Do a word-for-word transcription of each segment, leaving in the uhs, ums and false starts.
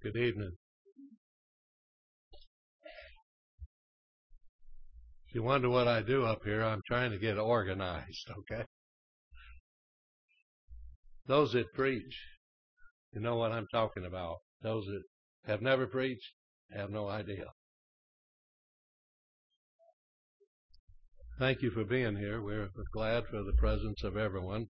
Good evening. If you wonder what I do up here, I'm trying to get organized, okay? Those that preach, you know what I'm talking about. Those that have never preached have no idea. Thank you for being here. We're glad for the presence of everyone.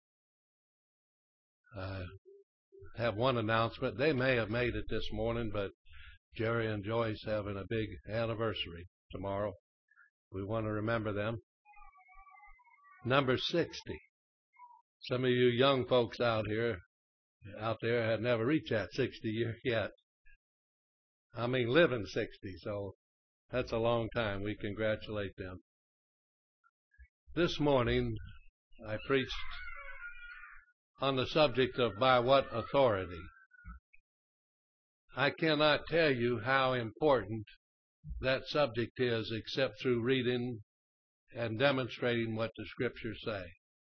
I have one announcement. They may have made it this morning, but Jerry and Joyce having a big anniversary tomorrow. We want to remember them. Number sixty. Some of you young folks out here, out there, have never reached that sixty year yet. I mean, living sixty, so that's a long time. We congratulate them. This morning, I preached on the subject of by what authority. I cannot tell you how important that subject is except through reading and demonstrating what the Scriptures say.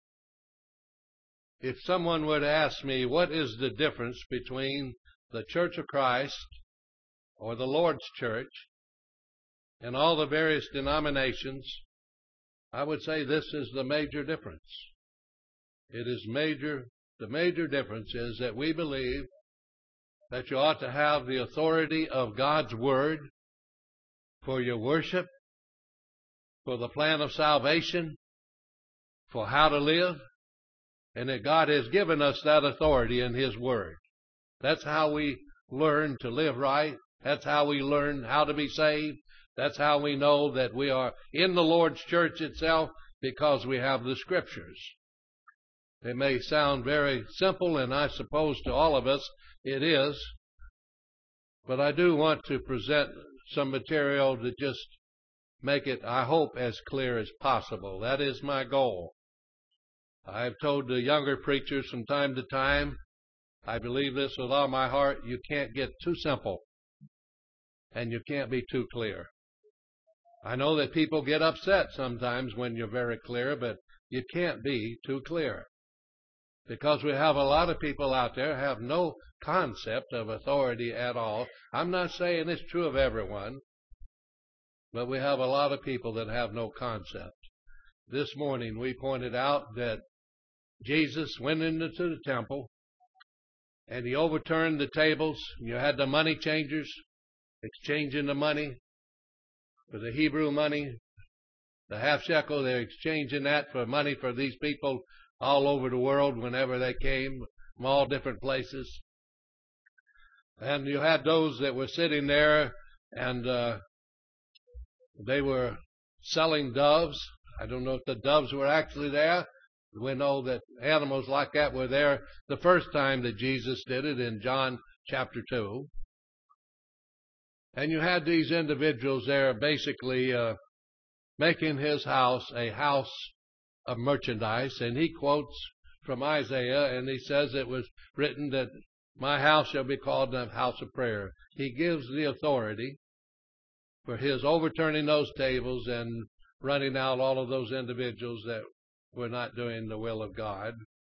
If someone were to ask me what is the difference between the Church of Christ or the Lord's Church and all the various denominations, I would say this is the major difference. It is major. The major difference is that we believe that you ought to have the authority of God's Word for your worship, for the plan of salvation, for how to live, and that God has given us that authority in His Word. That's how we learn to live right. That's how we learn how to be saved. That's how we know that we are in the Lord's church itself, because we have the Scriptures. It may sound very simple, and I suppose to all of us it is, but I do want to present some material to just make it, I hope, as clear as possible. That is my goal. I've told the younger preachers from time to time, I believe this with all my heart, you can't get too simple, and you can't be too clear. I know that people get upset sometimes when you're very clear, but you can't be too clear. Because we have a lot of people out there who have no concept of authority at all. I'm not saying it's true of everyone, but we have a lot of people that have no concept. This morning we pointed out that Jesus went into the temple and He overturned the tables. You had the money changers exchanging the money for the Hebrew money, the half shekel. They're exchanging that for money for these people all over the world whenever they came from all different places. And you had those that were sitting there, and uh, they were selling doves. I don't know if the doves were actually there. We know that animals like that were there the first time that Jesus did it in John chapter two. And you had these individuals there basically uh, making His house a house of merchandise. And He quotes from Isaiah, and He says it was written that my house shall be called a house of prayer. He gives the authority for His overturning those tables and running out all of those individuals that were not doing the will of God.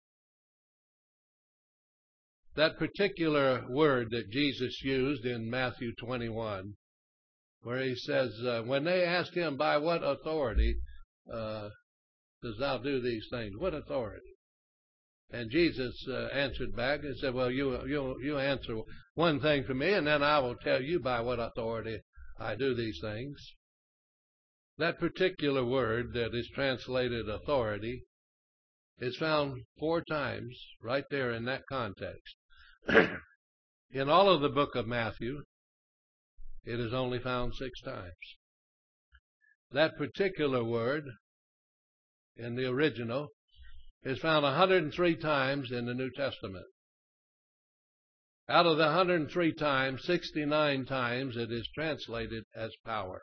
That particular word that Jesus used in Matthew twenty-one, where He says, uh, when they asked Him, by what authority uh, does thou do these things? What authority? And Jesus uh, answered back and said, well, you, you, you answer one thing for me, and then I will tell you by what authority I do these things. That particular word that is translated authority is found four times right there in that context. In all of the book of Matthew, it is only found six times. That particular word in the original is found one hundred three times in the New Testament. Out of the one hundred three times, sixty-nine times it is translated as power.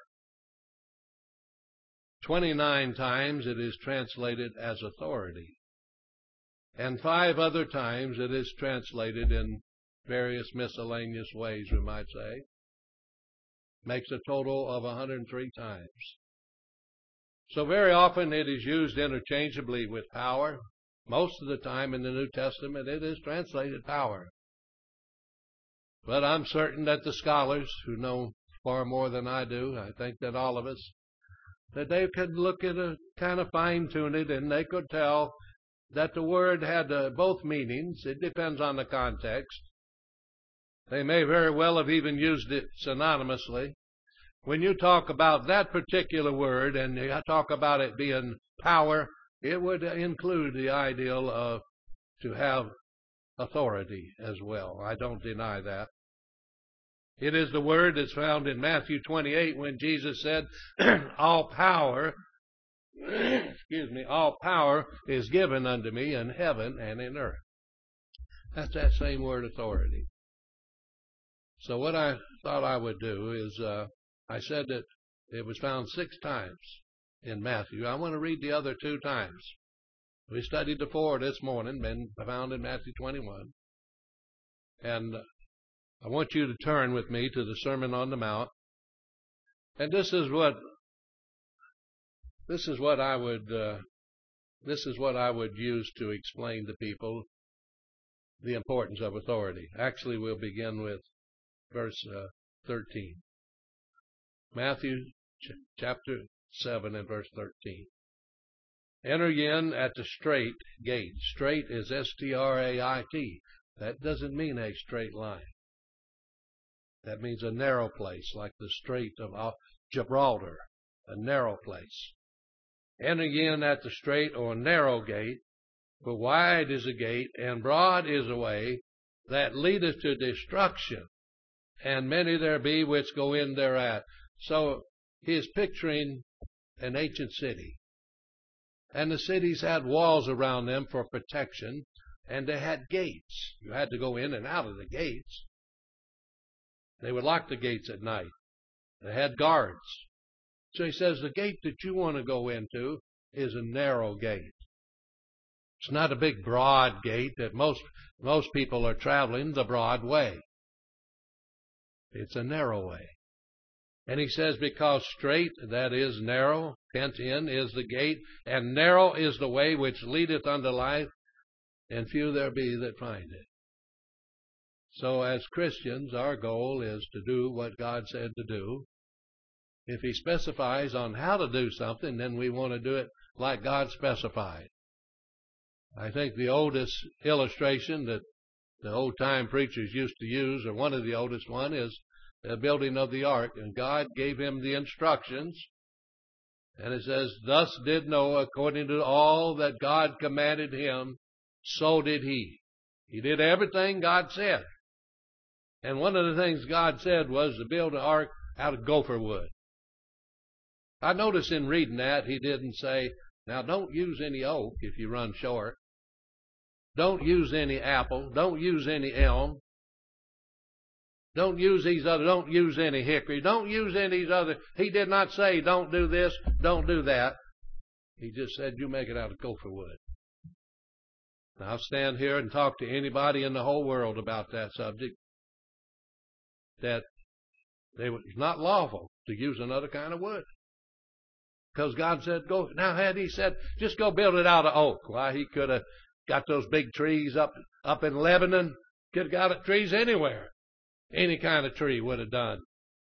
twenty-nine times it is translated as authority. And five other times it is translated in various miscellaneous ways, we might say. Makes a total of one hundred three times. So very often it is used interchangeably with power. Most of the time in the New Testament it is translated power. But I'm certain that the scholars who know far more than I do, I think that all of us, that they could look at it, kind of fine-tune it, and they could tell that the word had uh, both meanings. It depends on the context. They may very well have even used it synonymously. When you talk about that particular word and you talk about it being power, it would include the ideal of to have authority as well. I don't deny that. It is the word that's found in Matthew twenty-eight when Jesus said, all power, excuse me, all power is given unto me in heaven and in earth. That's that same word, authority. So what I thought I would do is, uh, I said that it was found six times in Matthew. I want to read the other two times. We studied the four this morning, been found in Matthew twenty-one. And I want you to turn with me to the Sermon on the Mount. And this is what, this is what I would, uh, this is what I would use to explain to people the importance of authority. Actually, we'll begin with verse uh, thirteen. Matthew ch- chapter seven and verse thirteen. Enter in at the strait gate. Strait is S T R A I T. That doesn't mean a straight line. That means a narrow place, like the Strait of Gibraltar, a narrow place. Enter in at the strait or narrow gate, for wide is the gate, and broad is the way that leadeth to destruction, and many there be which go in thereat. So he is picturing an ancient city. And the cities had walls around them for protection, and they had gates. You had to go in and out of the gates. They would lock the gates at night. They had guards. So he says the gate that you want to go into is a narrow gate. It's not a big broad gate that most most people are traveling the broad way. It's a narrow way. And he says, because straight, that is narrow, pent in, is the gate, and narrow is the way which leadeth unto life, and few there be that find it. So as Christians, our goal is to do what God said to do. If he specifies on how to do something, then we want to do it like God specified. I think the oldest illustration that the old-time preachers used to use, or one of the oldest one, is the building of the ark. And God gave him the instructions. And it says, thus did Noah, according to all that God commanded him, so did he. He did everything God said. And one of the things God said was to build an ark out of gopher wood. I noticed in reading that, he didn't say, now don't use any oak if you run short. Don't use any apple. Don't use any elm. Don't use these other, don't use any hickory. Don't use any of these other. He did not say, don't do this, don't do that. He just said, you make it out of gopher wood. Now, I'll stand here and talk to anybody in the whole world about that subject, that it was not lawful to use another kind of wood. Because God said, go. Now, had he said, just go build it out of oak, why, he could have got those big trees up, up in Lebanon, could have got trees anywhere. Any kind of tree would have done.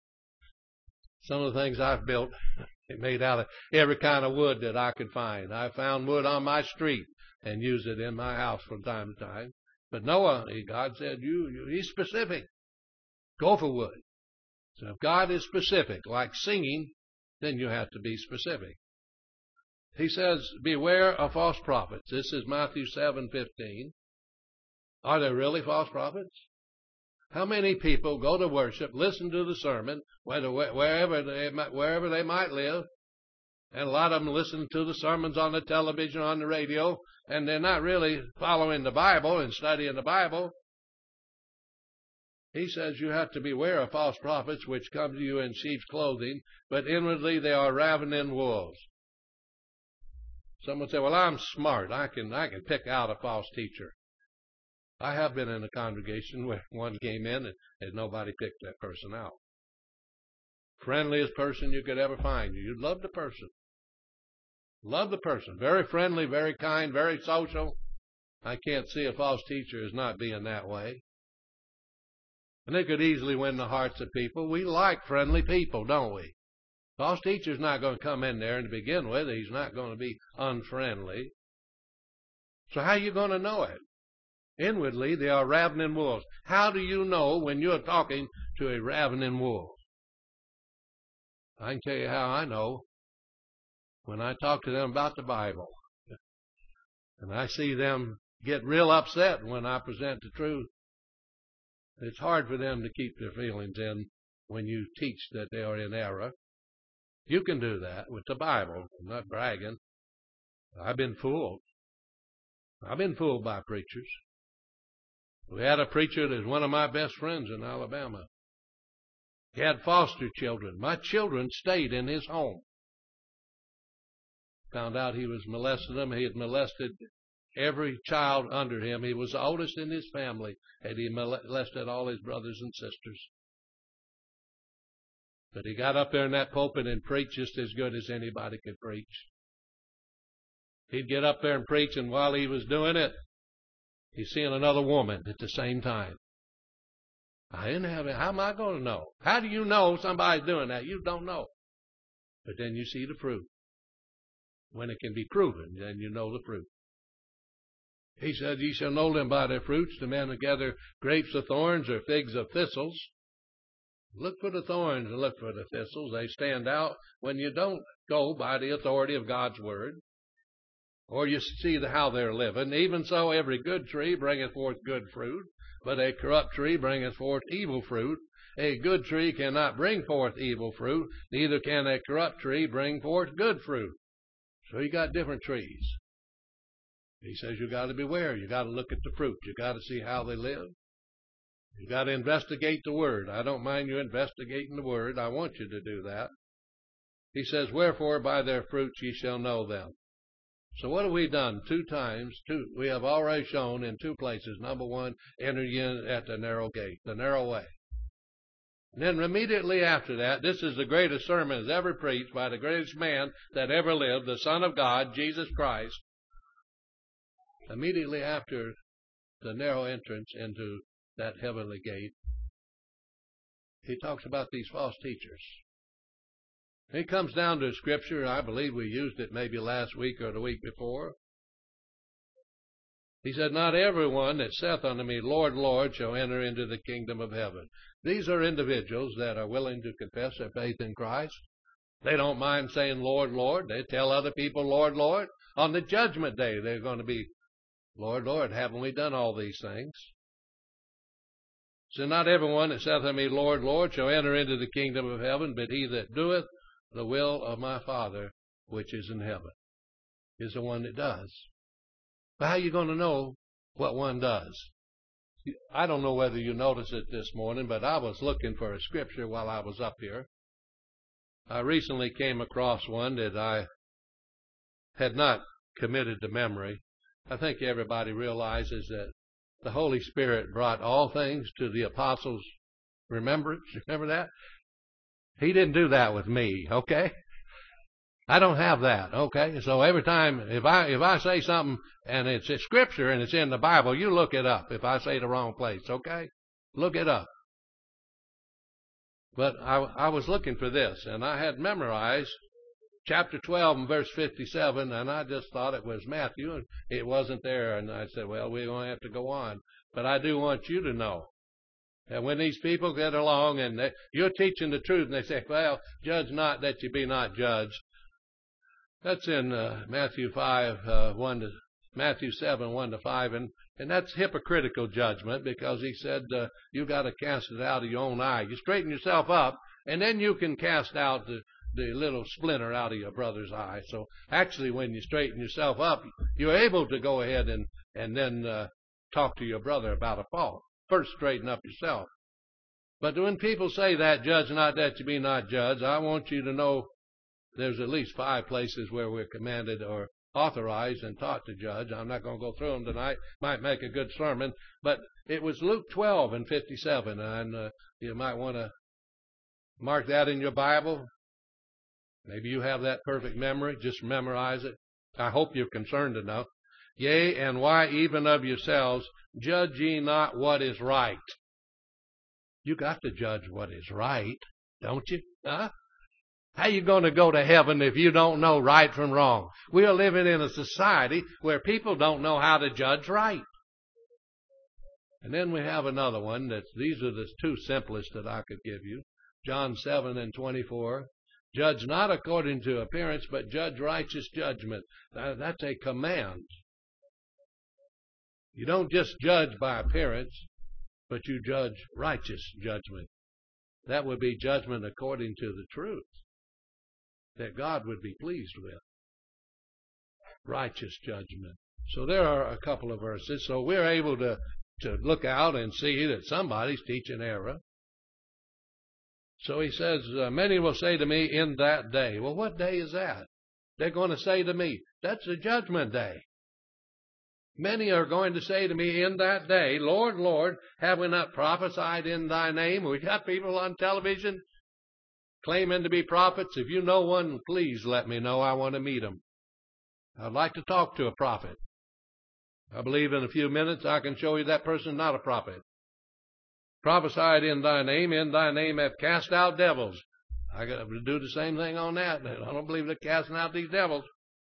Some of the things I've built, it made out of every kind of wood that I could find. I found wood on my street and used it in my house from time to time. But Noah, God said, you, you he's specific. Gopher wood. So if God is specific, like singing, then you have to be specific. He says, beware of false prophets. This is Matthew seven fifteen. Are there really false prophets? How many people go to worship, listen to the sermon, whether wherever they wherever they might live, and a lot of them listen to the sermons on the television, on the radio, and they're not really following the Bible and studying the Bible. He says you have to beware of false prophets which come to you in sheep's clothing, but inwardly they are ravening wolves. Someone say, well, I'm smart. I can I can pick out a false teacher. I have been in a congregation where one came in and, and nobody picked that person out. Friendliest person you could ever find. You love the person. Love the person. Very friendly, very kind, very social. I can't see a false teacher as not being that way. And they could easily win the hearts of people. We like friendly people, don't we? False teacher's not going to come in there and to begin with. He's not going to be unfriendly. So how are you going to know it? Inwardly, they are ravening wolves. How do you know when you're talking to a ravening wolf? I can tell you how I know. When I talk to them about the Bible. And I see them get real upset when I present the truth. It's hard for them to keep their feelings in when you teach that they are in error. You can do that with the Bible. I'm not bragging. I've been fooled. I've been fooled by preachers. We had a preacher that's one of my best friends in Alabama. He had foster children. My children stayed in his home. Found out he was molesting them. He had molested every child under him. He was the oldest in his family, and he molested all his brothers and sisters. But he got up there in that pulpit and preached just as good as anybody could preach. He'd get up there and preach, and while he was doing it, he's seeing another woman at the same time. I didn't have it. How am I going to know? How do you know somebody's doing that? You don't know. But then you see the fruit. When it can be proven, then you know the fruit. He said, ye shall know them by their fruits. The men that gather grapes of thorns or figs of thistles. Look for the thorns and look for the thistles. They stand out when you don't go by the authority of God's word. Or you see how they're living. Even so, every good tree bringeth forth good fruit, but a corrupt tree bringeth forth evil fruit. A good tree cannot bring forth evil fruit, neither can a corrupt tree bring forth good fruit. So you got different trees. He says you got to beware. You got to look at the fruit. You got to see how they live. You got to investigate the word. I don't mind you investigating the word. I want you to do that. He says, wherefore by their fruits ye shall know them. So what have we done? Two times. Two. We have already shown in two places. Number one, enter in at the narrow gate, the narrow way. And then immediately after that, this is the greatest sermon that's ever preached by the greatest man that ever lived, the Son of God, Jesus Christ. Immediately after the narrow entrance into that heavenly gate, he talks about these false teachers. He comes down to Scripture. I believe we used it maybe last week or the week before. He said, not everyone that saith unto me, Lord, Lord, shall enter into the kingdom of heaven. These are individuals that are willing to confess their faith in Christ. They don't mind saying, Lord, Lord. They tell other people, Lord, Lord. On the judgment day, they're going to be, Lord, Lord, haven't we done all these things? So not everyone that saith unto me, Lord, Lord, shall enter into the kingdom of heaven, but he that doeth the will of my Father which is in heaven is the one that does. But how are you going to know what one does? I don't know whether you noticed it this morning, but I was looking for a scripture while I was up here. I recently came across one that I had not committed to memory. I think everybody realizes that the Holy Spirit brought all things to the apostles' remembrance. Remember that? He didn't do that with me, okay? I don't have that, okay? So every time, if I if I say something and it's a scripture and it's in the Bible, you look it up if I say the wrong place, okay? Look it up. But I, I was looking for this, and I had memorized chapter twelve and verse fifty-seven, and I just thought it was Matthew, and it wasn't there. And I said, well, we're going to have to go on. But I do want you to know that when these people get along and they, you're teaching the truth, and they say, well, judge not that you be not judged. That's in uh, Matthew five, uh, one to Matthew seven, one to five, and and that's hypocritical judgment, because he said uh, you got to cast it out of your own eye. You straighten yourself up, and then you can cast out the the little splinter out of your brother's eye. So actually, when you straighten yourself up, you're able to go ahead and and then uh, talk to your brother about a fault. First, straighten up yourself. But when people say that, judge not that you be not judged, I want you to know there's at least five places where we're commanded or authorized and taught to judge. I'm not going to go through them tonight. Might make a good sermon. But it was Luke twelve and fifty-seven, and uh, you might want to mark that in your Bible. Maybe you have that perfect memory. Just memorize it. I hope you're concerned enough. Yea, and why even of yourselves judge ye not what is right? You got to judge what is right, don't you? Huh? How you going to go to heaven if you don't know right from wrong? We are living in a society where people don't know how to judge right. And then we have another one that's, these are the two simplest that I could give you. John seven and twenty-four. Judge not according to appearance, but judge righteous judgment. That's a command. You don't just judge by appearance, but you judge righteous judgment. That would be judgment according to the truth that God would be pleased with. Righteous judgment. So there are a couple of verses. So we're able to, to look out and see that somebody's teaching error. So he says, uh, many will say to me in that day. Well, what day is that? They're going to say to me, that's the judgment day. Many are going to say to me in that day, Lord, Lord, have we not prophesied in thy name? We got people on television claiming to be prophets. If you know one, please let me know. I want to meet them. I'd like to talk to a prophet. I believe in a few minutes I can show you that person not a prophet. Prophesied in thy name, in thy name have cast out devils. I got to do the same thing on that. I don't believe they're casting out these devils.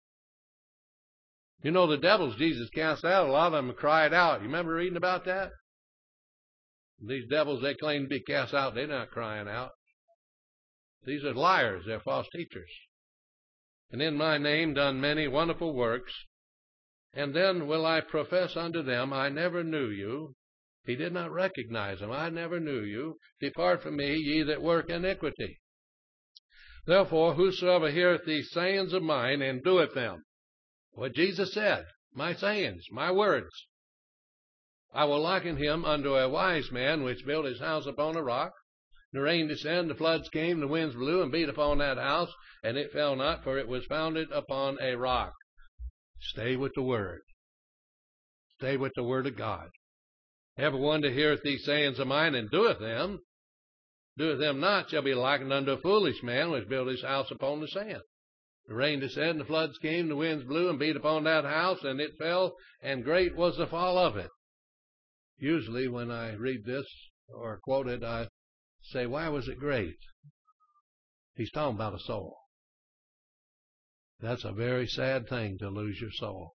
You know, the devils Jesus cast out, a lot of them cried out. You remember reading about that? These devils they claim to be cast out, they're not crying out. These are liars. They're false teachers. And in my name done many wonderful works. And then will I profess unto them, I never knew you. He did not recognize them. I never knew you. Depart from me, ye that work iniquity. Therefore, whosoever heareth these sayings of mine and doeth them, what Jesus said, my sayings, my words, I will liken him unto a wise man which built his house upon a rock. The rain descended, the floods came, the winds blew and beat upon that house, and it fell not, for it was founded upon a rock. Stay with the word. Stay with the word of God. Every one that heareth these sayings of mine and doeth them, doeth them not, shall be likened unto a foolish man which built his house upon the sand. The rain descended, the floods came, the winds blew and beat upon that house, and it fell, and great was the fall of it. Usually when I read this or quote it, I say, why was it great? He's talking about a soul. That's a very sad thing to lose your soul.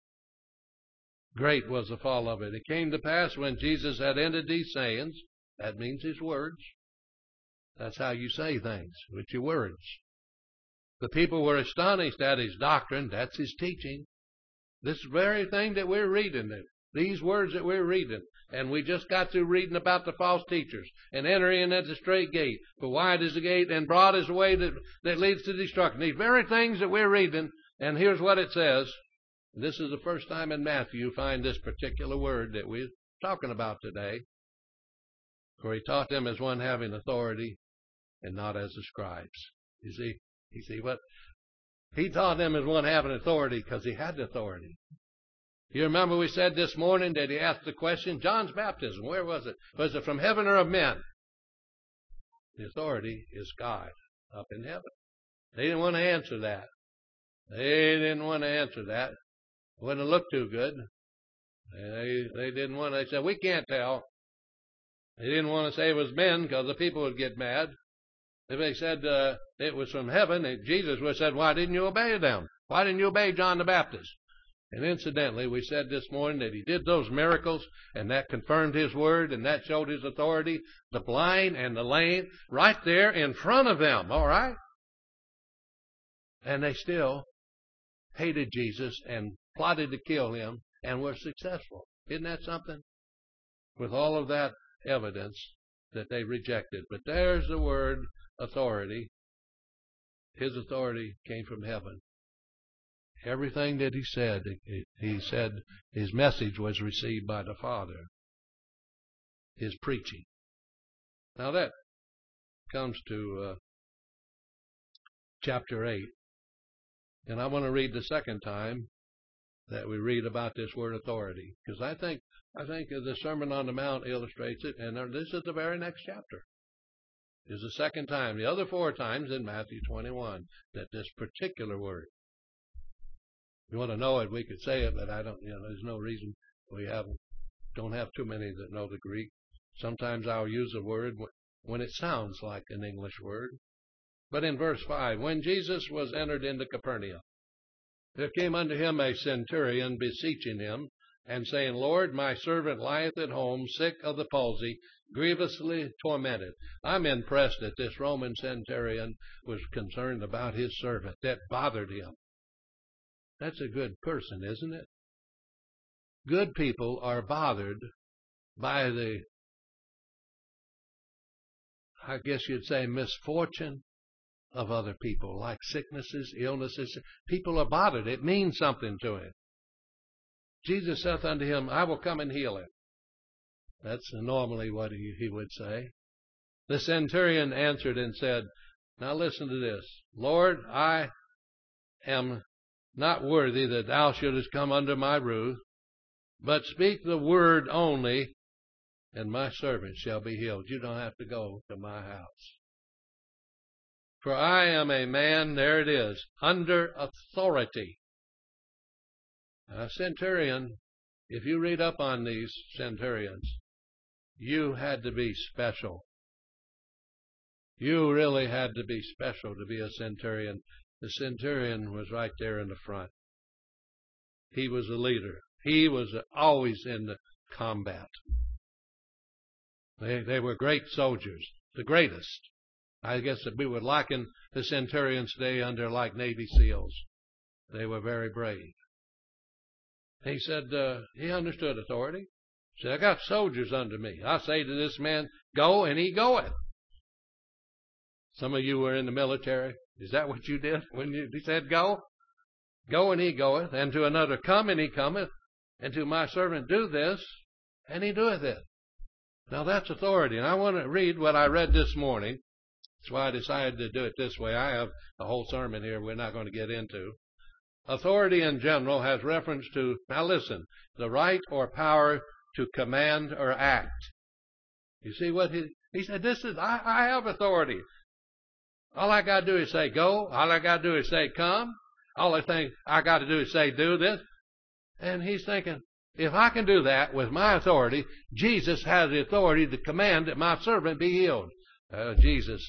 Great was the fall of it. It came to pass when Jesus had ended these sayings, that means his words. That's how you say things, with your words. The people were astonished at his doctrine. That's his teaching. This very thing that we're reading, these words that we're reading, and we just got through reading about the false teachers, and enter in at the straight gate. For wide is the gate, and broad is the way that, that leads to destruction. These very things that we're reading, and here's what it says. This is the first time in Matthew you find this particular word that we're talking about today. For he taught them as one having authority, and not as the scribes. You see, you see what? He taught them as one having authority because he had authority. You remember we said this morning that he asked the question, John's baptism, where was it? Was it from heaven or of men? The authority is God up in heaven. They didn't want to answer that. They didn't want to answer that. It wouldn't look too good. They, they didn't want to, they said, we can't tell. They didn't want to say it was men because the people would get mad. If they said uh, it was from heaven, Jesus would have said, why didn't you obey them? Why didn't you obey John the Baptist? And incidentally, we said this morning that he did those miracles, and that confirmed his word, and that showed his authority, the blind and the lame, right there in front of them, all right? And they still hated Jesus and plotted to kill him and were successful. Isn't that something? With all of that evidence that they rejected. But there's the word authority. His authority came from heaven. Everything that he said, he said his message was received by the Father. His preaching. Now that comes to uh, chapter eight. And I want to read the second time that we read about this word authority. Because I think I think the Sermon on the Mount illustrates it. And this is the very next chapter. This is the second time. The other four times in Matthew twenty-one that this particular word. If you want to know it, we could say it, but I don't, you know, there's no reason we have, don't have too many that know the Greek. Sometimes I'll use a word when it sounds like an English word. But in verse five, when Jesus was entered into Capernaum, there came unto him a centurion beseeching him, and saying, Lord, my servant lieth at home, sick of the palsy, grievously tormented. I'm impressed that this Roman centurion was concerned about his servant. That bothered him. That's a good person, isn't it? Good people are bothered by the, I guess you'd say, misfortune of other people, like sicknesses, illnesses. People are bothered. It means something to him. Jesus saith unto him, I will come and heal him. That's normally what he, he would say. The centurion answered and said, now listen to this. Lord, I am not worthy that thou shouldest come under my roof, but speak the word only, and my servant shall be healed. You don't have to go to my house. For I am a man, there it is, under authority. A centurion, if you read up on these centurions, you had to be special. You really had to be special to be a centurion. The centurion was right there in the front. He was a leader. He was always in the combat. They, they were great soldiers, the greatest. I guess that we would liken the centurions today under like Navy SEALs. They were very brave. He said, uh, he understood authority. He said, I got soldiers under me. I say to this man, go, and he goeth. Some of you were in the military. Is that what you did when you, he said go? Go, and he goeth. And to another, come, and he cometh. And to my servant, do this, and he doeth it. Now that's authority. And I want to read what I read this morning. That's why I decided to do it this way. I have a whole sermon here we're not going to get into. Authority in general has reference to, now listen, the right or power to command or act. You see what he, he said, this is, I, I have authority. All I got to do is say go. All I got to do is say come. All I think I got to do is say do this. And he's thinking, if I can do that with my authority, Jesus has the authority to command that my servant be healed. Uh, Jesus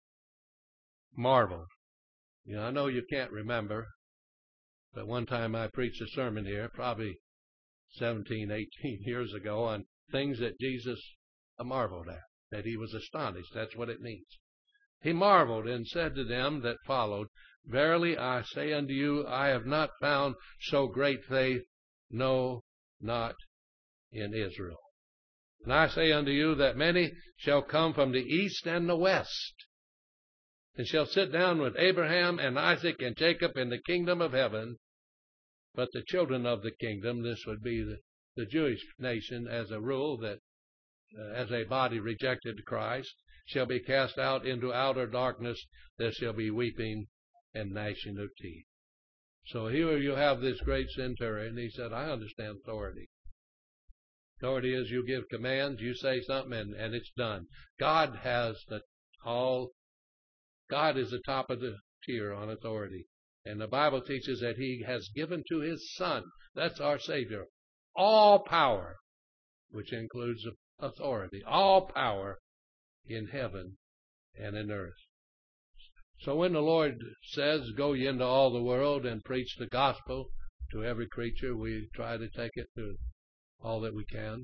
marveled. You know, I know you can't remember, but one time I preached a sermon here, probably seventeen, eighteen years ago, on things that Jesus marveled at, that he was astonished. That's what it means. He marveled and said to them that followed, verily I say unto you, I have not found so great faith, no, not in Israel. And I say unto you that many shall come from the east and the west, and shall sit down with Abraham and Isaac and Jacob in the kingdom of heaven. But the children of the kingdom, this would be the, the Jewish nation as a rule, that uh, as a body rejected Christ, shall be cast out into outer darkness. There shall be weeping and gnashing of teeth. So here you have this great centurion. He said, I understand authority. Authority is you give commands, you say something, and, and it's done. God has the all, God is the top of the tier on authority. And the Bible teaches that he has given to his Son, that's our Savior, all power, which includes authority, all power in heaven and in earth. So when the Lord says, go ye into all the world and preach the gospel to every creature, we try to take it to all that we can.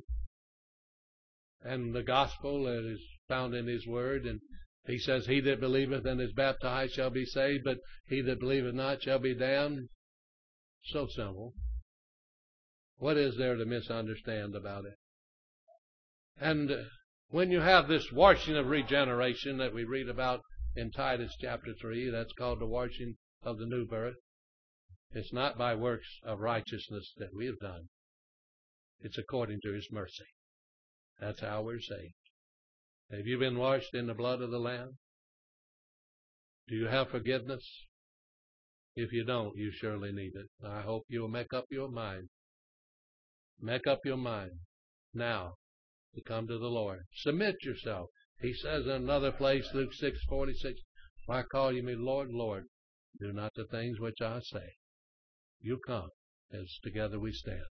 And the gospel is found in his word, and he says, he that believeth and is baptized shall be saved, but he that believeth not shall be damned. So simple. What is there to misunderstand about it? And when you have this washing of regeneration that we read about in Titus chapter three, that's called the washing of the new birth. It's not by works of righteousness that we have done. It's according to his mercy. That's how we're saved. Have you been washed in the blood of the Lamb? Do you have forgiveness? If you don't, you surely need it. I hope you'll make up your mind. Make up your mind now to come to the Lord. Submit yourself. He says in another place, Luke six forty-six, why call you me Lord, Lord? Do not the things which I say. You come as together we stand.